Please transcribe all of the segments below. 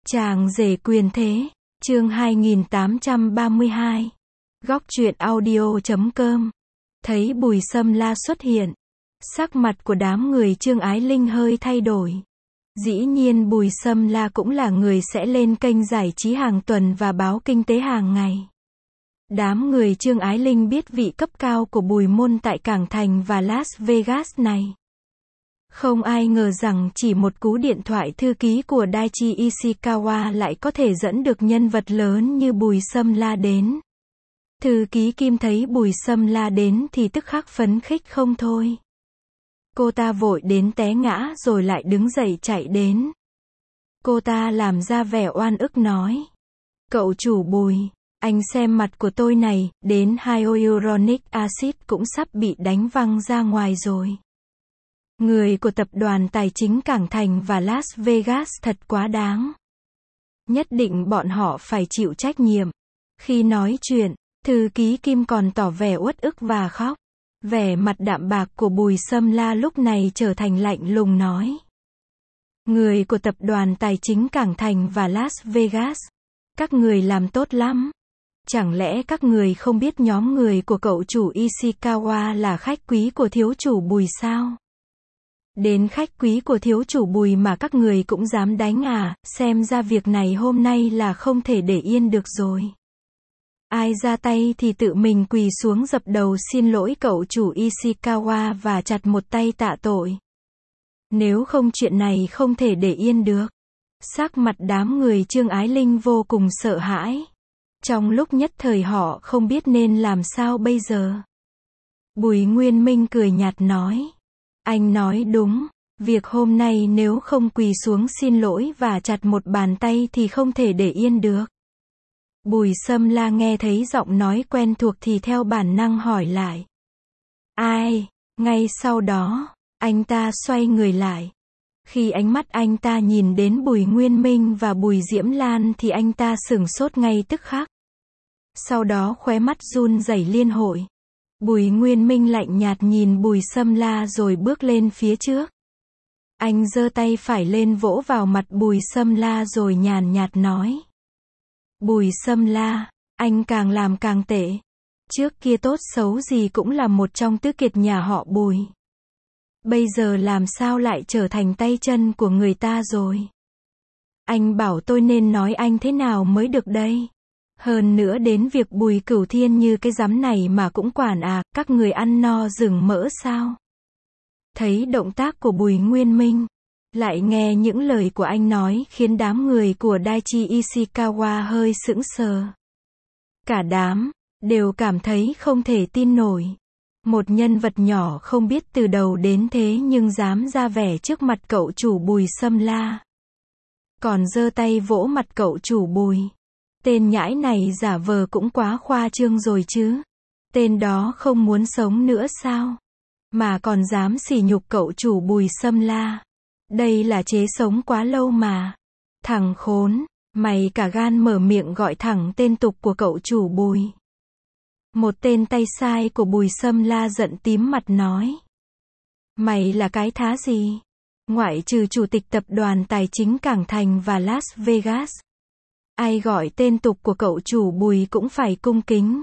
Chàng rể quyền thế, chương 2832. Góc truyện audio.com. Thấy Bùi Sâm La xuất hiện, sắc mặt của đám người Trương Ái Linh hơi thay đổi. Dĩ nhiên Bùi Sâm La cũng là người sẽ lên kênh giải trí hàng tuần và báo kinh tế hàng ngày. Đám người Trương Ái Linh biết vị cấp cao của Bùi Môn tại Cảng Thành và Las Vegas này. Không ai ngờ rằng chỉ một cú điện thoại thư ký của Daichi Ishikawa lại có thể dẫn được nhân vật lớn như Bùi Sâm La đến. Thư ký Kim thấy Bùi Sâm La đến thì tức khắc phấn khích không thôi. Cô ta vội đến té ngã rồi lại đứng dậy chạy đến. Cô ta làm ra vẻ oan ức nói: "Cậu chủ Bùi, anh xem mặt của tôi này, đến hyaluronic acid cũng sắp bị đánh văng ra ngoài rồi. Người của tập đoàn tài chính Cảng Thành và Las Vegas thật quá đáng. Nhất định bọn họ phải chịu trách nhiệm." Khi nói chuyện, thư ký Kim còn tỏ vẻ uất ức và khóc. Vẻ mặt đạm bạc của Bùi Sâm La lúc này trở thành lạnh lùng nói: "Người của tập đoàn tài chính Cảng Thành và Las Vegas, các người làm tốt lắm. Chẳng lẽ các người không biết nhóm người của cậu chủ Ishikawa là khách quý của thiếu chủ Bùi sao? Đến khách quý của thiếu chủ Bùi mà các người cũng dám đánh à, xem ra việc này hôm nay là không thể để yên được rồi. Ai ra tay thì tự mình quỳ xuống dập đầu xin lỗi cậu chủ Ishikawa và chặt một tay tạ tội. Nếu không chuyện này không thể để yên được." Sắc mặt đám người Trương Ái Linh vô cùng sợ hãi. Trong lúc nhất thời họ không biết nên làm sao bây giờ. Bùi Nguyên Minh cười nhạt nói: "Anh nói đúng, việc hôm nay nếu không quỳ xuống xin lỗi và chặt một bàn tay thì không thể để yên được." Bùi Sâm La nghe thấy giọng nói quen thuộc thì theo bản năng hỏi lại: "Ai?" Ngay sau đó, anh ta xoay người lại. Khi ánh mắt anh ta nhìn đến Bùi Nguyên Minh và Bùi Diễm Lan thì anh ta sửng sốt ngay tức khắc. Sau đó khóe mắt run rẩy liên hồi. Bùi Nguyên Minh lạnh nhạt nhìn Bùi Sâm La rồi bước lên phía trước. Anh giơ tay phải lên vỗ vào mặt Bùi Sâm La rồi nhàn nhạt nói: "Bùi Sâm La, anh càng làm càng tệ. Trước kia tốt xấu gì cũng là một trong tứ kiệt nhà họ Bùi. Bây giờ làm sao lại trở thành tay chân của người ta rồi? Anh bảo tôi nên nói anh thế nào mới được đây? Hơn nữa đến việc Bùi Cửu Thiên như cái rắm này mà cũng quản à, các người ăn no rừng mỡ sao?" Thấy động tác của Bùi Nguyên Minh, lại nghe những lời của anh nói khiến đám người của Daichi Ishikawa hơi sững sờ. Cả đám đều cảm thấy không thể tin nổi. Một nhân vật nhỏ không biết từ đầu đến thế nhưng dám ra vẻ trước mặt cậu chủ Bùi Sâm La. Còn giơ tay vỗ mặt cậu chủ Bùi. Tên nhãi này giả vờ cũng quá khoa trương rồi chứ. Tên đó không muốn sống nữa sao? Mà còn dám sỉ nhục cậu chủ Bùi Sâm La. Đây là chế sống quá lâu mà. Thằng khốn, mày cả gan mở miệng gọi thẳng tên tục của cậu chủ Bùi. Một tên tay sai của Bùi Sâm La giận tím mặt nói: "Mày là cái thá gì? Ngoại trừ chủ tịch tập đoàn tài chính Cảng Thành và Las Vegas, ai gọi tên tục của cậu chủ Bùi cũng phải cung kính.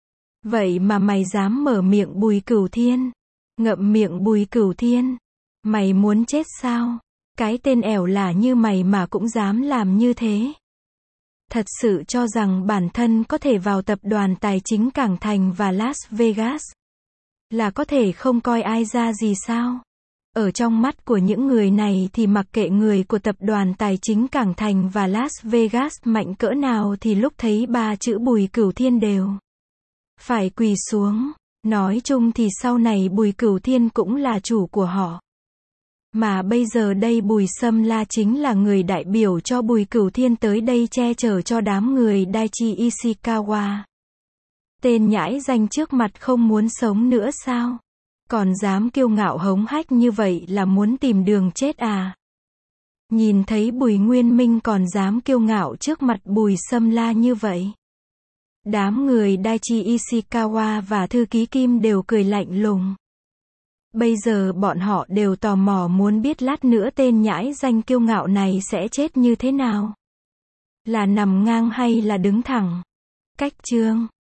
Vậy mà mày dám mở miệng Bùi Cửu Thiên? Ngậm miệng Bùi Cửu Thiên? Mày muốn chết sao? Cái tên ẻo lả như mày mà cũng dám làm như thế. Thật sự cho rằng bản thân có thể vào tập đoàn tài chính Cảng Thành và Las Vegas là có thể không coi ai ra gì sao? Ở trong mắt của những người này thì mặc kệ người của tập đoàn tài chính Cảng Thành và Las Vegas mạnh cỡ nào thì lúc thấy ba chữ Bùi Cửu Thiên đều phải quỳ xuống. Nói chung thì sau này Bùi Cửu Thiên cũng là chủ của họ. Mà bây giờ đây Bùi Sâm La chính là người đại biểu cho Bùi Cửu Thiên tới đây che chở cho đám người Daichi Ishikawa. Tên nhãi danh trước mặt không muốn sống nữa sao? Còn dám kiêu ngạo hống hách như vậy là muốn tìm đường chết à?" Nhìn thấy Bùi Nguyên Minh còn dám kiêu ngạo trước mặt Bùi Sâm La như vậy, đám người Daichi Ishikawa và thư ký Kim đều cười lạnh lùng. Bây giờ bọn họ đều tò mò muốn biết lát nữa tên nhãi danh kiêu ngạo này sẽ chết như thế nào. Là nằm ngang hay là đứng thẳng? Cách chương